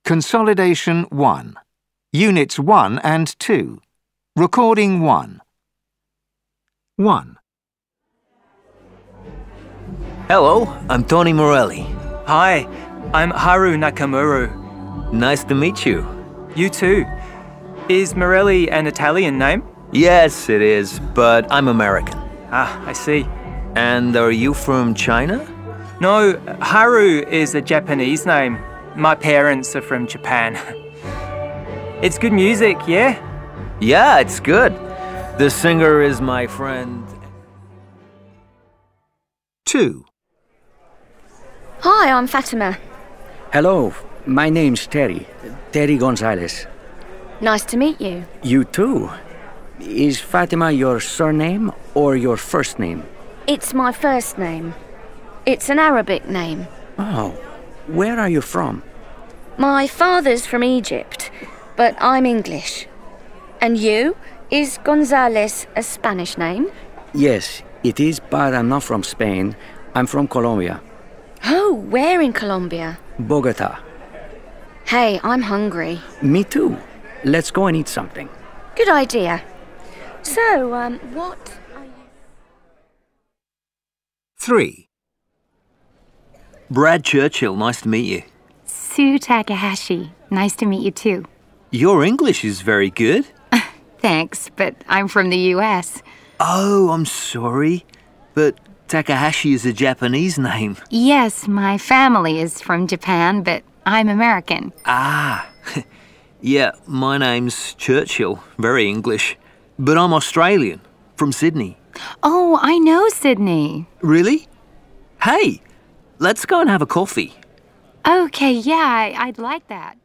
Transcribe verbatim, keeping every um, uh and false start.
Consolidation one. Units one and two. Recording one. one. Hello, I'm Tony Morelli. Hi, I'm Haru Nakamura. Nice to meet you. You too. Is Morelli an Italian name? Yes, it is, but I'm American. Ah, I see. And are you from China? No, Haru is a Japanese name. My parents are from Japan. It's good music, yeah? Yeah, it's good. The singer is my friend. two. Hi, I'm Fatima. Hello, my name's Terry. Terry Gonzalez. Nice to meet you. You too. Is Fatima your surname or your first name? It's my first name. It's an Arabic name. Oh, where are you from? My father's from Egypt, but I'm English. And you? Is Gonzalez a Spanish name? Yes, it is, but I'm not from Spain. I'm from Colombia. Oh, where in Colombia? Bogota. Hey, I'm hungry. Me too. Let's go and eat something. Good idea. So, um, what are you... three. Brad Churchill, nice to meet you. Sue Takahashi, nice to meet you too. Your English is very good. Thanks, but I'm from the U S. Oh, I'm sorry, but Takahashi is a Japanese name. Yes, my family is from Japan, but I'm American. Ah, yeah, my name's Churchill, very English. But I'm Australian, from Sydney. Oh, I know Sydney. Really? Hey, let's go and have a coffee. Okay, yeah, I- I'd like that.